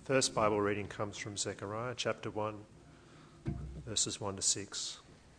First Bible reading comes from Zechariah chapter 1, verses 1 to 6.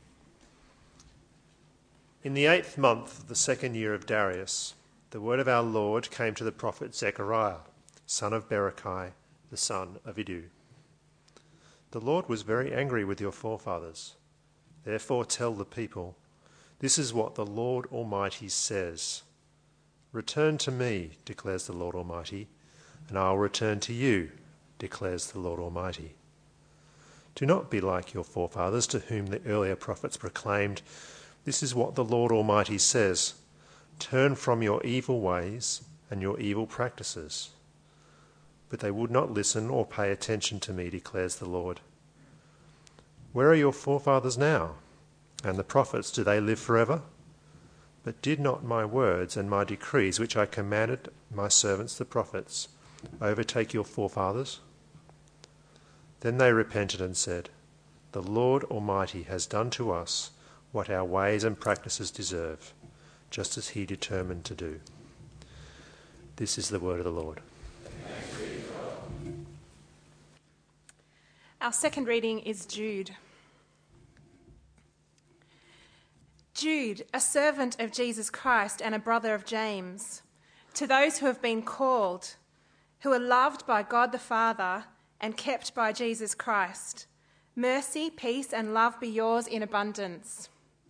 In the 8th month of the 2nd year of Darius, the word of our Lord came to the prophet Zechariah, son of Berechiah, the son of Iddo. The Lord was very angry with your forefathers. Therefore tell the people, this is what the Lord Almighty says. Return to me, declares the Lord Almighty, and I will return to you, declares the Lord Almighty. Do not be like your forefathers, to whom the earlier prophets proclaimed, this is what the Lord Almighty says. Turn from your evil ways and your evil practices. But they would not listen or pay attention to me, declares the Lord. Where are your forefathers now? And the prophets, do they live forever? But did not my words and my decrees, which I commanded my servants the prophets, overtake your forefathers? Then they repented and said, the Lord Almighty has done to us what our ways and practices deserve, just as he determined to do. This is the word of the Lord. Our second reading is Jude. Jude, a servant of Jesus Christ and a brother of James, to those who have been called, who are loved by God the Father and kept by Jesus Christ, mercy, peace, and love be yours in abundance.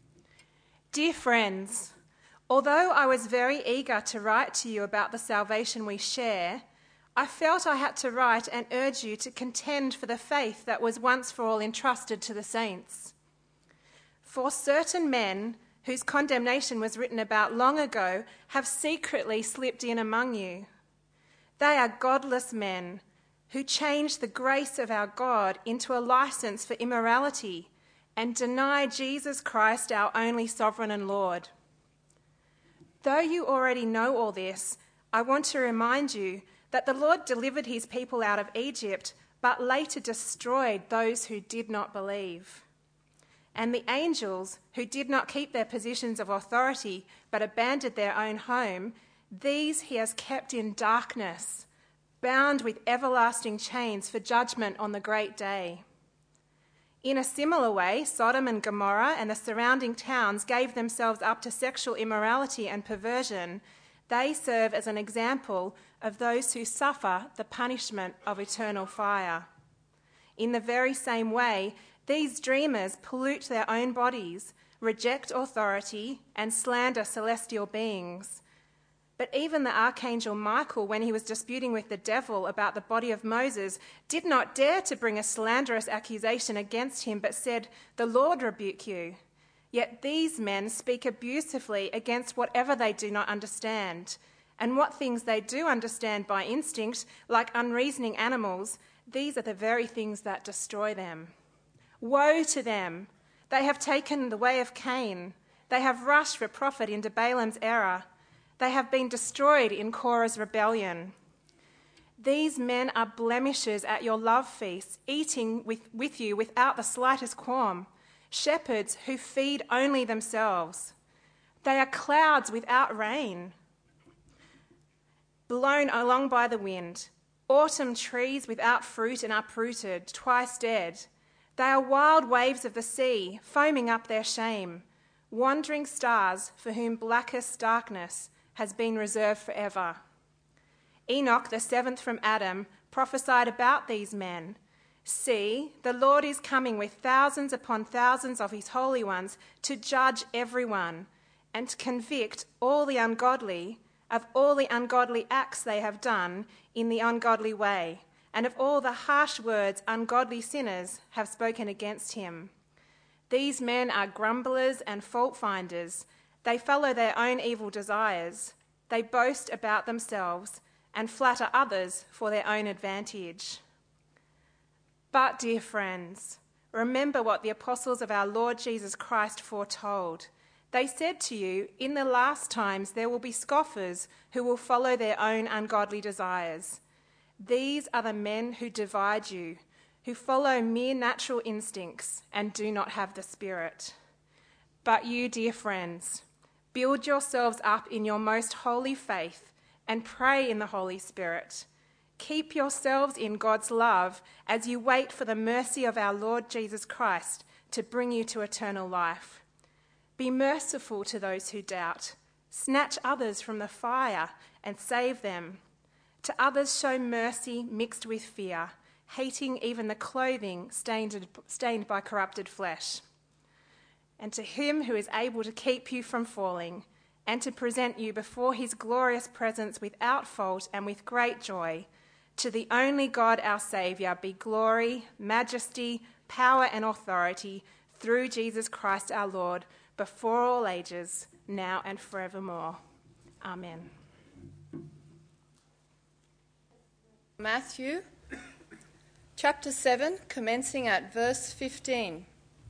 Dear friends, although I was very eager to write to you about the salvation we share, I felt I had to write and urge you to contend for the faith that was once for all entrusted to the saints. For certain men, whose condemnation was written about long ago, have secretly slipped in among you. They are godless men who change the grace of our God into a license for immorality and deny Jesus Christ, our only sovereign and Lord. Though you already know all this, I want to remind you that the Lord delivered his people out of Egypt, but later destroyed those who did not believe. And the angels who did not keep their positions of authority, but abandoned their own home, these he has kept in darkness, bound with everlasting chains for judgment on the great day. In a similar way, Sodom and Gomorrah and the surrounding towns gave themselves up to sexual immorality and perversion. They serve as an example of those who suffer the punishment of eternal fire. In the very same way, these dreamers pollute their own bodies, reject authority, and slander celestial beings. But even the archangel Michael, when he was disputing with the devil about the body of Moses, did not dare to bring a slanderous accusation against him, but said, the Lord rebuke you. Yet these men speak abusively against whatever they do not understand. And what things they do understand by instinct, like unreasoning animals, these are the very things that destroy them. Woe to them! They have taken the way of Cain. They have rushed for profit into Balaam's error. They have been destroyed in Korah's rebellion. These men are blemishes at your love feasts, eating with you without the slightest qualm, shepherds who feed only themselves. They are clouds without rain, blown along by the wind, autumn trees without fruit and uprooted, twice dead. They are wild waves of the sea, foaming up their shame, wandering stars for whom blackest darkness has been reserved forever. Enoch, the seventh from Adam, prophesied about these men. See, the Lord is coming with thousands upon thousands of his holy ones to judge everyone and to convict all the ungodly of all the ungodly acts they have done in the ungodly way, and of all the harsh words ungodly sinners have spoken against him. These men are grumblers and fault-finders. They follow their own evil desires. They boast about themselves and flatter others for their own advantage. But, dear friends, remember what the apostles of our Lord Jesus Christ foretold. They said to you, in the last times there will be scoffers who will follow their own ungodly desires. These are the men who divide you, who follow mere natural instincts and do not have the Spirit. But you, dear friends, build yourselves up in your most holy faith and pray in the Holy Spirit. Keep yourselves in God's love as you wait for the mercy of our Lord Jesus Christ to bring you to eternal life. Be merciful to those who doubt. Snatch others from the fire and save them. To others show mercy mixed with fear, hating even the clothing stained by corrupted flesh. And to him who is able to keep you from falling and to present you before his glorious presence without fault and with great joy, to the only God our Saviour be glory, majesty, power and authority through Jesus Christ our Lord, before all ages, now and forevermore. Amen. Matthew chapter 7, commencing at verse 15.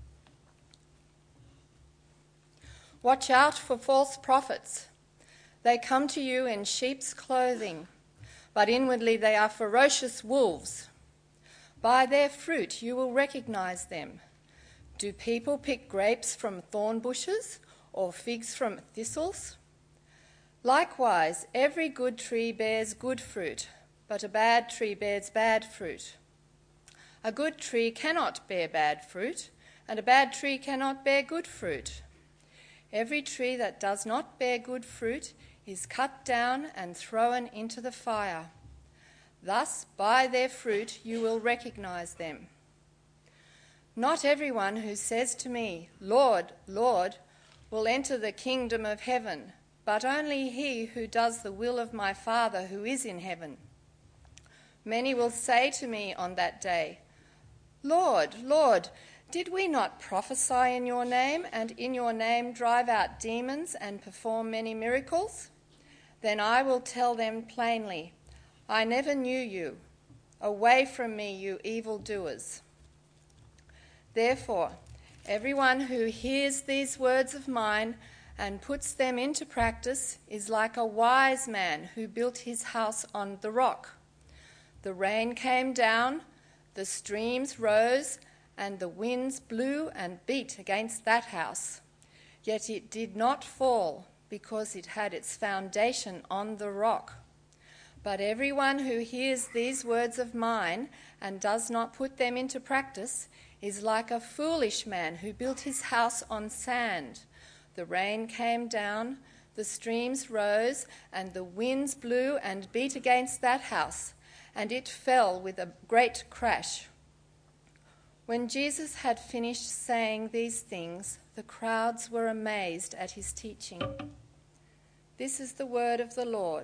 Watch out for false prophets. They come to you in sheep's clothing, but inwardly they are ferocious wolves. By their fruit you will recognize them. Do people pick grapes from thorn bushes or figs from thistles? Likewise, every good tree bears good fruit, but a bad tree bears bad fruit. A good tree cannot bear bad fruit, and a bad tree cannot bear good fruit. Every tree that does not bear good fruit is cut down and thrown into the fire. Thus, by their fruit you will recognize them. Not everyone who says to me, Lord, Lord, will enter the kingdom of heaven, but only he who does the will of my Father who is in heaven. Many will say to me on that day, Lord, Lord, did we not prophesy in your name, and in your name drive out demons and perform many miracles? Then I will tell them plainly, I never knew you. Away from me, you evildoers. Therefore, everyone who hears these words of mine and puts them into practice is like a wise man who built his house on the rock. The rain came down, the streams rose, and the winds blew and beat against that house. Yet it did not fall, because it had its foundation on the rock. But everyone who hears these words of mine and does not put them into practice is like a foolish man who built his house on sand. The rain came down, the streams rose, and the winds blew and beat against that house, and it fell with a great crash. When Jesus had finished saying these things, the crowds were amazed at his teaching. This is the word of the Lord.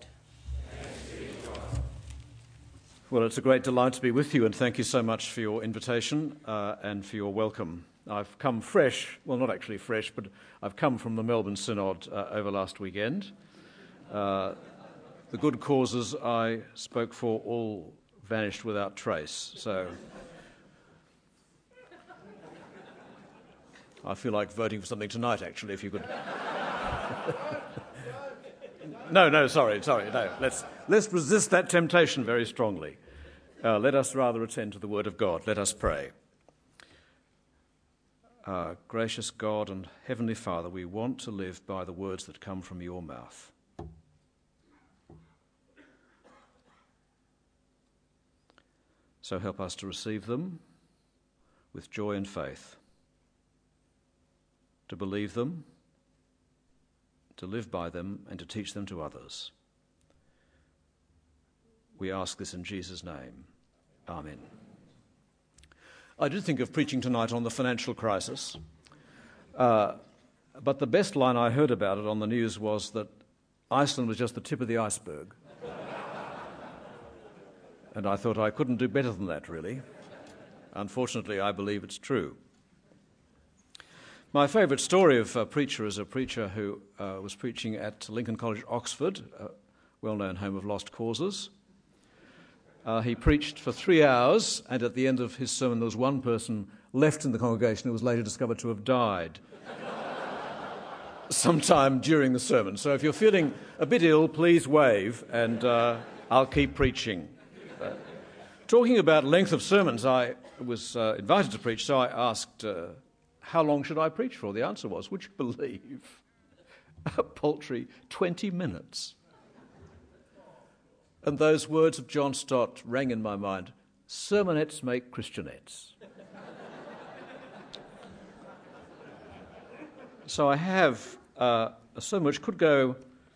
Well, it's a great delight to be with you, and thank you so much for your invitation and for your welcome. I've come fresh, well, not actually fresh, but I've come from the Melbourne Synod over last weekend. The good causes I spoke for all vanished without trace, so I feel like voting for something tonight, actually, if you could. No, sorry, no. Let's resist that temptation very strongly. Let us rather attend to the word of God. Let us pray. Gracious God and Heavenly Father, we want to live by the words that come from your mouth. So help us to receive them with joy and faith, to believe them, to live by them, and to teach them to others. We ask this in Jesus' name. Amen. I did think of preaching tonight on the financial crisis, but the best line I heard about it on the news was that Iceland was just the tip of the iceberg. And I thought I couldn't do better than that, really. Unfortunately, I believe it's true. My favourite story of a preacher is a preacher who was preaching at Lincoln College, Oxford, a well-known home of lost causes. He preached for 3 hours, and at the end of his sermon there was one person left in the congregation who was later discovered to have died sometime during the sermon. So if you're feeling a bit ill, please wave, and I'll keep preaching. Talking about length of sermons, I was invited to preach, so I asked, how long should I preach for? The answer was, would you believe, a paltry 20 minutes. And those words of John Stott rang in my mind, sermonettes make Christianettes. So I have a sermon which could go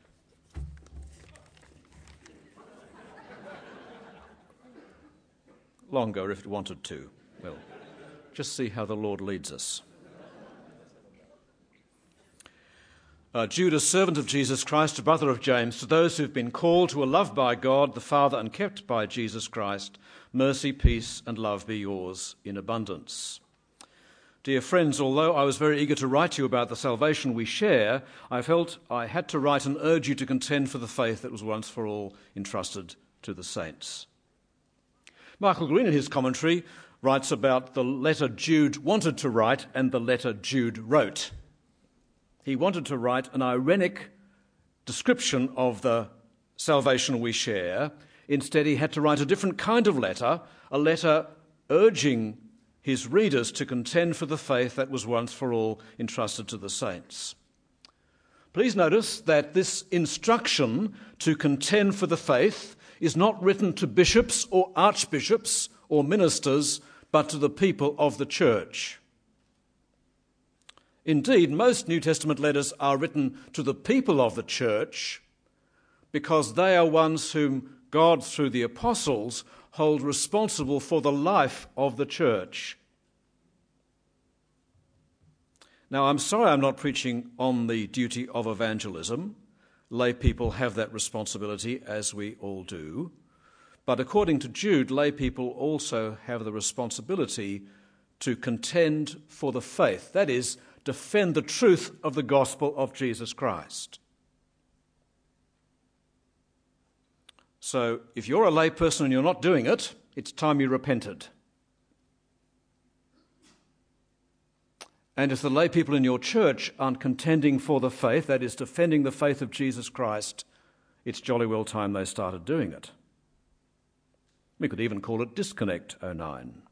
longer if it wanted to. Well, just see how the Lord leads us. Jude, a servant of Jesus Christ, a brother of James, to those who have been called, who are loved by God the Father and kept by Jesus Christ, mercy, peace, and love be yours in abundance. Dear friends, although I was very eager to write to you about the salvation we share, I felt I had to write and urge you to contend for the faith that was once for all entrusted to the saints. Michael Green, in his commentary, writes about the letter Jude wanted to write and the letter Jude wrote. He wanted to write an ironic description of the salvation we share. Instead, he had to write a different kind of letter, a letter urging his readers to contend for the faith that was once for all entrusted to the saints. Please notice that this instruction to contend for the faith is not written to bishops or archbishops or ministers, but to the people of the church. Indeed, most New Testament letters are written to the people of the church because they are ones whom God, through the apostles, hold responsible for the life of the church. Now, I'm sorry I'm not preaching on the duty of evangelism. Lay people have that responsibility, as we all do. But according to Jude, lay people also have the responsibility to contend for the faith. That is, defend the truth of the gospel of Jesus Christ. So, if you're a lay person and you're not doing it, it's time you repented. And if the lay people in your church aren't contending for the faith, that is, defending the faith of Jesus Christ, it's jolly well time they started doing it. We could even call it Disconnect 09.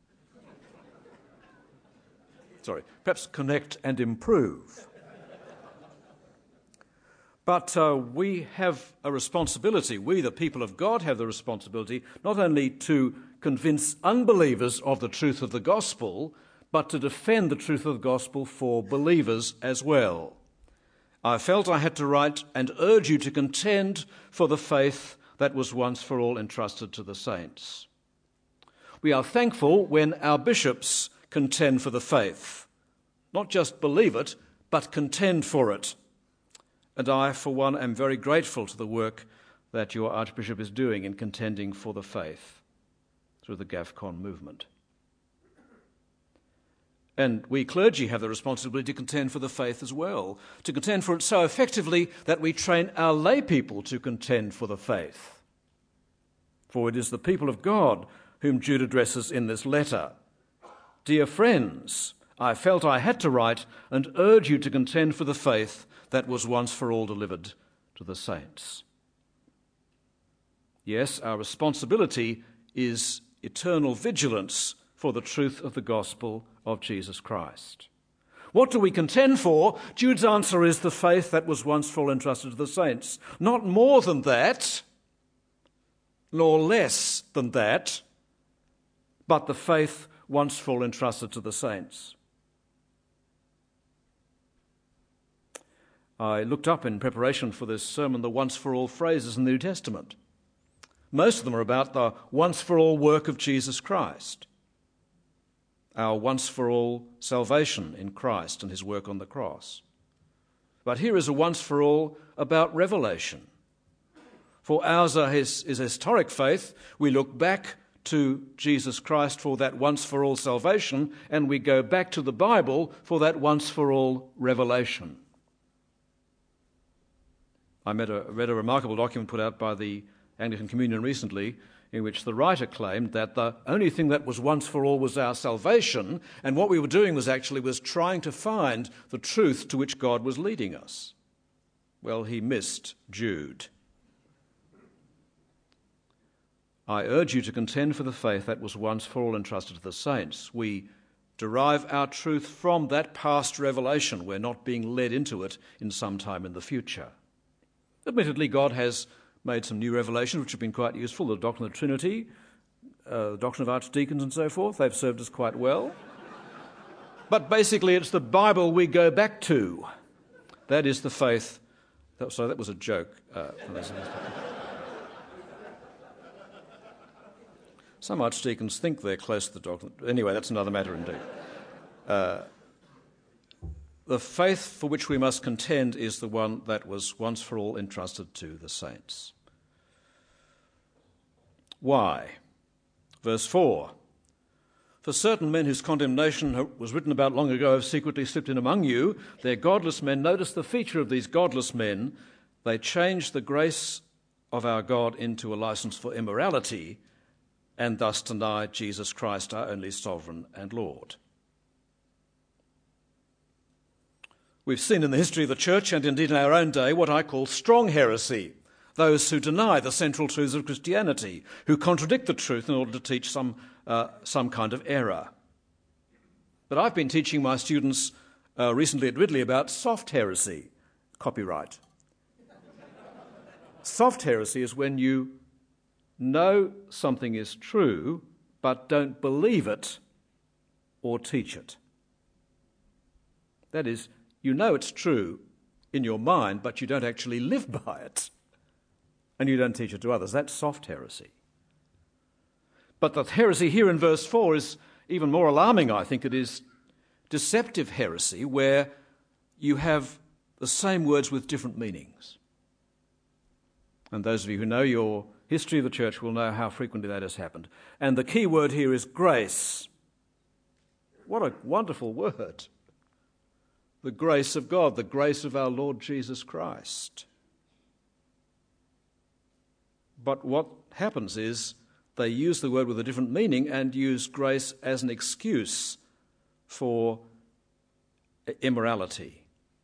Sorry, perhaps connect and improve. But we have a responsibility, we the people of God have the responsibility, not only to convince unbelievers of the truth of the gospel, but to defend the truth of the gospel for believers as well. I felt I had to write and urge you to contend for the faith that was once for all entrusted to the saints. We are thankful when our bishops contend for the faith. Not just believe it, but contend for it. And I, for one, am very grateful to the work that your Archbishop is doing in contending for the faith through the GAFCON movement. And we clergy have the responsibility to contend for the faith as well, to contend for it so effectively that we train our lay people to contend for the faith. For it is the people of God whom Jude addresses in this letter. Dear friends, I felt I had to write and urge you to contend for the faith that was once for all delivered to the saints. Yes, our responsibility is eternal vigilance for the truth of the gospel of Jesus Christ. What do we contend for? Jude's answer is the faith that was once for all entrusted to the saints. Not more than that, nor less than that, but the faith once for all entrusted to the saints. I looked up in preparation for this sermon the once-for-all phrases in the New Testament. Most of them are about the once-for-all work of Jesus Christ, our once-for-all salvation in Christ and his work on the cross. But here is a once-for-all about revelation. For ours is historic faith. We look back to Jesus Christ for that once-for-all salvation, and we go back to the Bible for that once-for-all revelation. I read a remarkable document put out by the Anglican Communion recently in which the writer claimed that the only thing that was once for all was our salvation, and what we were doing was trying to find the truth to which God was leading us. Well, he missed Jude. I urge you to contend for the faith that was once for all entrusted to the saints. We derive our truth from that past revelation. We're not being led into it in some time in the future. Admittedly, God has made some new revelations which have been quite useful. The doctrine of the Trinity, the doctrine of archdeacons and so forth. They've served us quite well. But basically it's the Bible we go back to. That is the faith. Sorry, that was a joke. Some archdeacons think they're close to the doctrine. Anyway, that's another matter indeed. The faith for which we must contend is the one that was once for all entrusted to the saints. Why? Verse 4. For certain men whose condemnation was written about long ago have secretly slipped in among you. They're godless men. Notice the feature of these godless men. They changed the grace of our God into a license for immorality and thus denied Jesus Christ, our only sovereign and Lord. We've seen in the history of the church and indeed in our own day what I call strong heresy. Those who deny the central truths of Christianity, who contradict the truth in order to teach some kind of error. But I've been teaching my students recently at Ridley about soft heresy. Copyright. Soft heresy is when you know something is true but don't believe it or teach it. That is, you know it's true in your mind, but you don't actually live by it. And you don't teach it to others. That's soft heresy. But the heresy here in verse 4 is even more alarming, I think. It is deceptive heresy, where you have the same words with different meanings. And those of you who know your history of the church will know how frequently that has happened. And the key word here is grace. What a wonderful word. The grace of God, the grace of our Lord Jesus Christ. But what happens is they use the word with a different meaning and use grace as an excuse for immorality.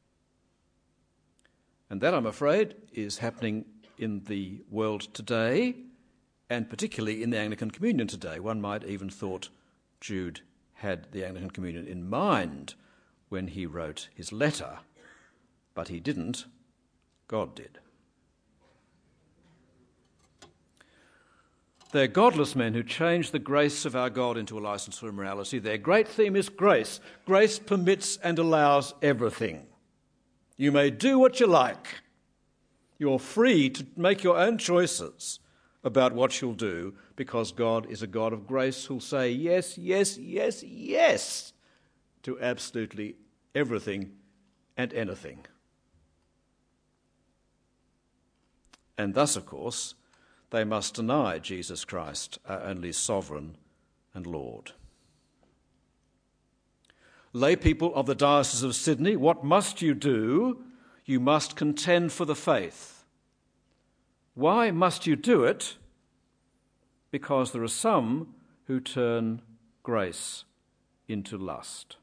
And that, I'm afraid, is happening in the world today, and particularly in the Anglican Communion today. One might even thought Jude had the Anglican Communion in mind when he wrote his letter, but he didn't. God did. They're godless men who change the grace of our God into a license for immorality. Their great theme is grace. Grace permits and allows everything. You may do what you like. You're free to make your own choices about what you'll do, because God is a God of grace who'll say yes, yes, yes, yes to absolutely everything and anything. And thus, of course, they must deny Jesus Christ, our only sovereign and Lord. Lay people of the Diocese of Sydney, what must you do? You must contend for the faith. Why must you do it? Because there are some who turn grace into lust.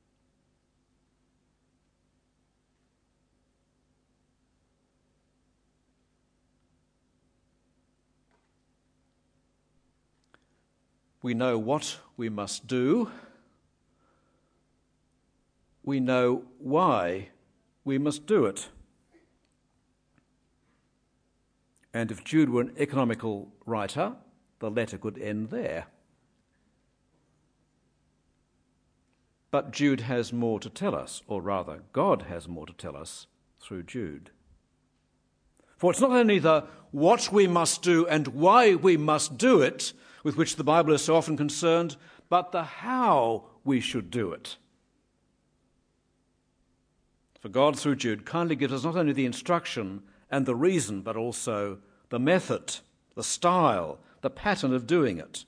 We know what we must do. We know why we must do it. And if Jude were an economical writer, the letter could end there. But Jude has more to tell us, or rather, God has more to tell us through Jude. For it's not only the what we must do and why we must do it with which the Bible is so often concerned, but the how we should do it. For God, through Jude, kindly gives us not only the instruction and the reason, but also the method, the style, the pattern of doing it.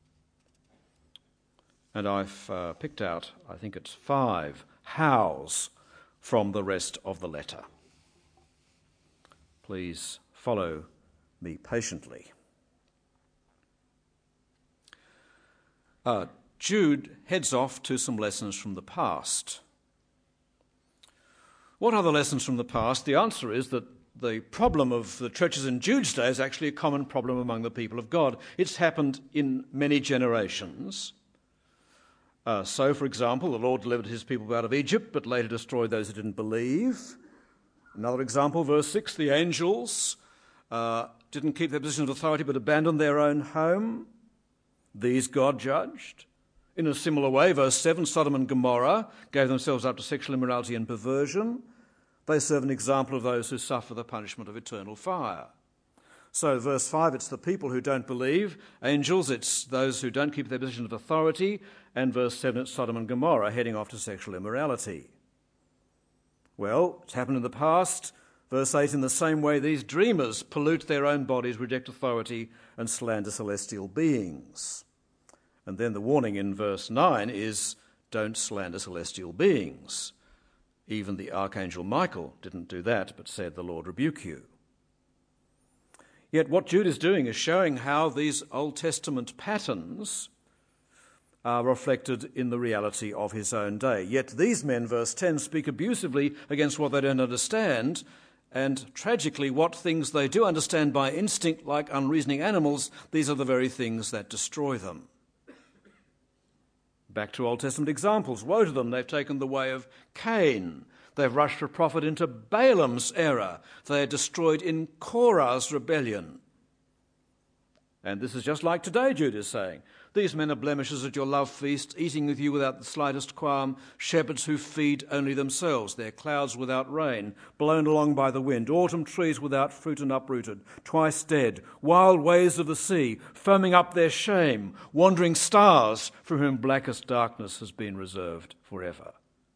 And I've picked out, I think it's 5 hows from the rest of the letter. Please follow me patiently. Jude heads off to some lessons from the past. What are the lessons from the past? The answer is that the problem of the churches in Jude's day is actually a common problem among the people of God. It's happened in many generations. So, for example, the Lord delivered his people out of Egypt, but later destroyed those who didn't believe. Another example, verse 6, the angels didn't keep their position of authority but abandoned their own home. These God judged. In a similar way, verse 7, Sodom and Gomorrah gave themselves up to sexual immorality and perversion. They serve an example of those who suffer the punishment of eternal fire. So verse 5, it's the people who don't believe. Angels, it's those who don't keep their position of authority. And verse 7, it's Sodom and Gomorrah heading off to sexual immorality. Well, it's happened in the past. Verse 8, in the same way, these dreamers pollute their own bodies, reject authority, and slander celestial beings. And then the warning in verse 9 is, don't slander celestial beings. Even the archangel Michael didn't do that, but said, the Lord rebuke you. Yet what Jude is doing is showing how these Old Testament patterns are reflected in the reality of his own day. Yet these men, verse 10, speak abusively against what they don't understand, and tragically, what things they do understand by instinct, like unreasoning animals, these are the very things that destroy them. Back to Old Testament examples. Woe to them, they've taken the way of Cain. They've rushed for profit into Balaam's error. They are destroyed in Korah's rebellion. And this is just like today, Jude is saying. These men are blemishes at your love feast, eating with you without the slightest qualm, shepherds who feed only themselves. They're clouds without rain, blown along by the wind, autumn trees without fruit and uprooted, twice dead, wild waves of the sea, foaming up their shame, wandering stars for whom blackest darkness has been reserved forever.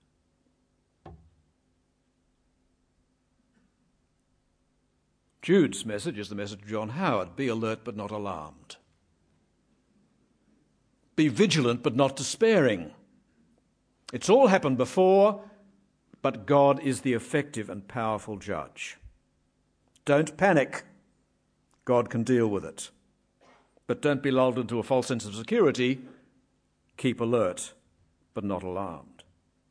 Jude's message is the message of John Howard. Be alert but not alarmed. Be vigilant but not despairing. It's all happened before, but God is the effective and powerful judge. Don't panic. God can deal with it. But don't be lulled into a false sense of security. Keep alert but not alarmed.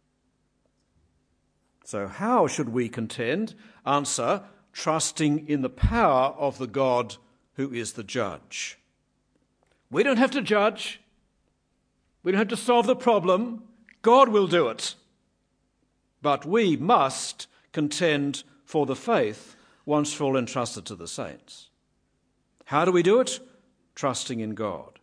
So how should we contend? Answer, trusting in the power of the God who is the judge. We don't have to judge. We don't have to solve the problem. God will do it. But we must contend for the faith once for all entrusted to the saints. How do we do it? Trusting in God.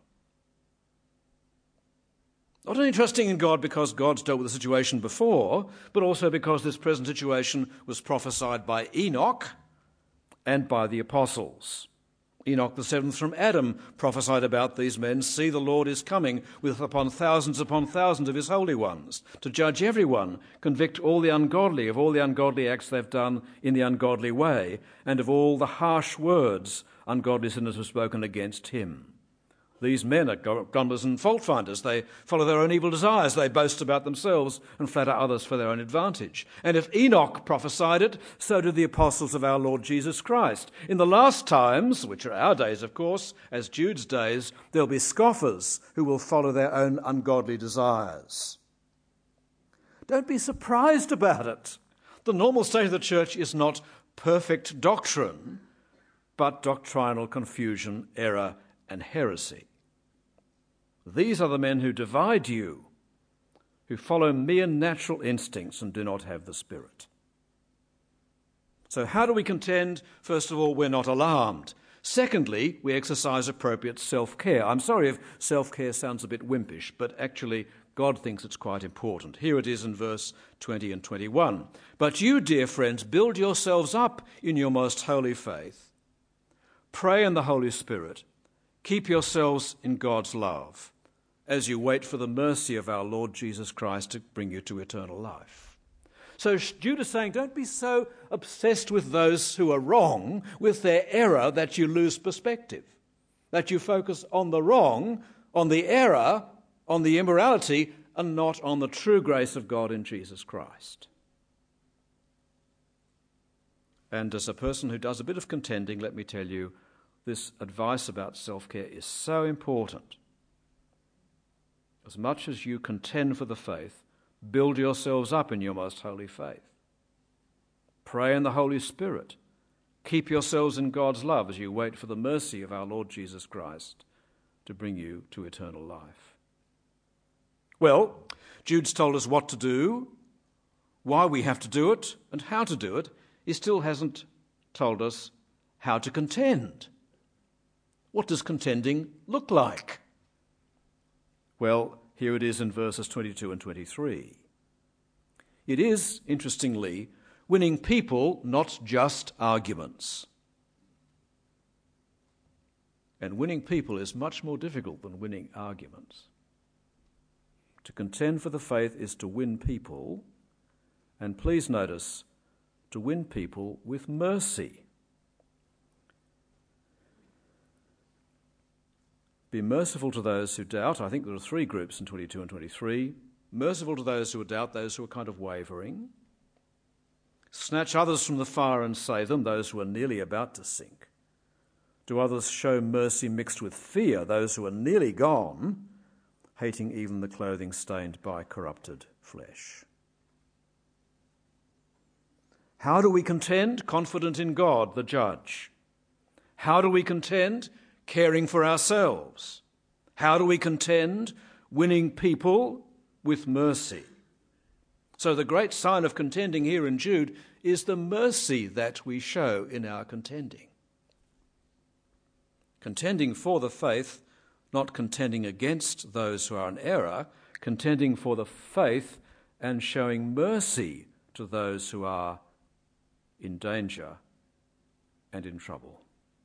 Not only trusting in God because God's dealt with the situation before, but also because this present situation was prophesied by Enoch and by the apostles. Enoch the seventh from Adam prophesied about these men. See, the Lord is coming with upon thousands of his holy ones to judge everyone, convict all the ungodly of all the ungodly acts they've done in the ungodly way, and of all the harsh words ungodly sinners have spoken against him. These men are grumblers and fault-finders. They follow their own evil desires. They boast about themselves and flatter others for their own advantage. And if Enoch prophesied it, so did the apostles of our Lord Jesus Christ. In the last times, which are our days, of course, as Jude's days, there'll be scoffers who will follow their own ungodly desires. Don't be surprised about it. The normal state of the church is not perfect doctrine, but doctrinal confusion, error, and heresy. These are the men who divide you, who follow mere natural instincts and do not have the Spirit. So how do we contend? First of all, we're not alarmed. Secondly, we exercise appropriate self-care. I'm sorry if self-care sounds a bit wimpish, but actually God thinks it's quite important. Here it is in verse 20 and 21. But you, dear friends, build yourselves up in your most holy faith. Pray in the Holy Spirit. Keep yourselves in God's love as you wait for the mercy of our Lord Jesus Christ to bring you to eternal life. So Jude is saying, don't be so obsessed with those who are wrong, with their error, that you lose perspective, that you focus on the wrong, on the error, on the immorality, and not on the true grace of God in Jesus Christ. And as a person who does a bit of contending, let me tell you, this advice about self-care is so important. As much as you contend for the faith, build yourselves up in your most holy faith. Pray in the Holy Spirit. Keep yourselves in God's love as you wait for the mercy of our Lord Jesus Christ to bring you to eternal life. Well, Jude's told us what to do, why we have to do it, and how to do it. He still hasn't told us how to contend. What does contending look like? Well, here it is in verses 22 and 23. It is, interestingly, winning people, not just arguments. And winning people is much more difficult than winning arguments. To contend for the faith is to win people, and please notice, to win people with mercy. Be merciful to those who doubt. I think there are three groups in 22 and 23. Merciful to those who doubt, those who are kind of wavering. Snatch others from the fire and save them, those who are nearly about to sink. Do others show mercy mixed with fear, those who are nearly gone, hating even the clothing stained by corrupted flesh. How do we contend? Confident in God, the judge. How do we contend? Caring for ourselves. How do we contend? Winning people with mercy. So the great sign of contending here in Jude is the mercy that we show in our contending. Contending for the faith, not contending against those who are in error, contending for the faith and showing mercy to those who are in danger and in trouble.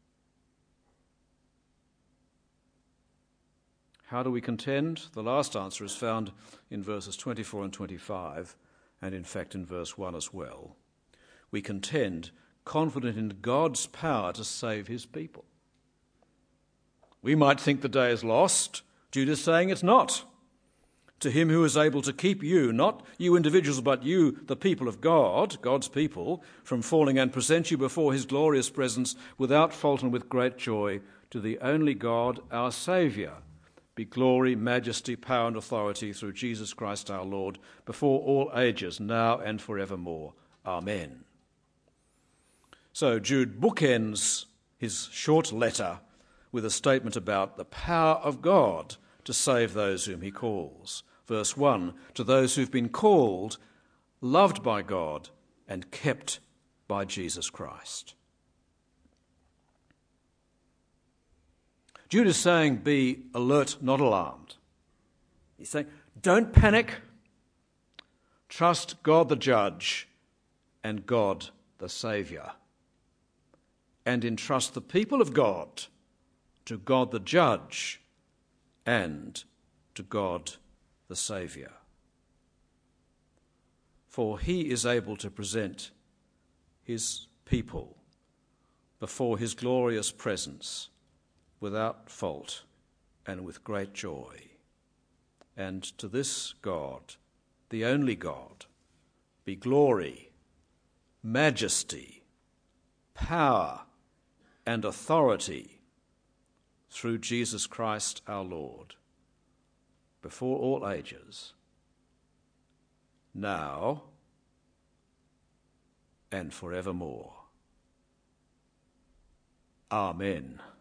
How do we contend? The last answer is found in verses 24 and 25, and in fact in verse 1 as well. We contend confident in God's power to save his people. We might think the day is lost. Jude is saying it's not. To him who is able to keep you, not you individuals, but you, the people of God, God's people, from falling and present you before his glorious presence without fault and with great joy, to the only God, our Saviour, be glory, majesty, power and authority through Jesus Christ our Lord, before all ages, now and forevermore. Amen. So Jude bookends his short letter with a statement about the power of God to save those whom he calls. Verse 1, to those who've been called, loved by God, and kept by Jesus Christ. Jude is saying, be alert, not alarmed. He's saying, don't panic. Trust God the judge and God the Saviour. And entrust the people of God to God the judge and to God the Saviour. For he is able to present his people before his glorious presence without fault and with great joy. And to this God, the only God, be glory, majesty, power, and authority through Jesus Christ our Lord, before all ages, now and forevermore. Amen.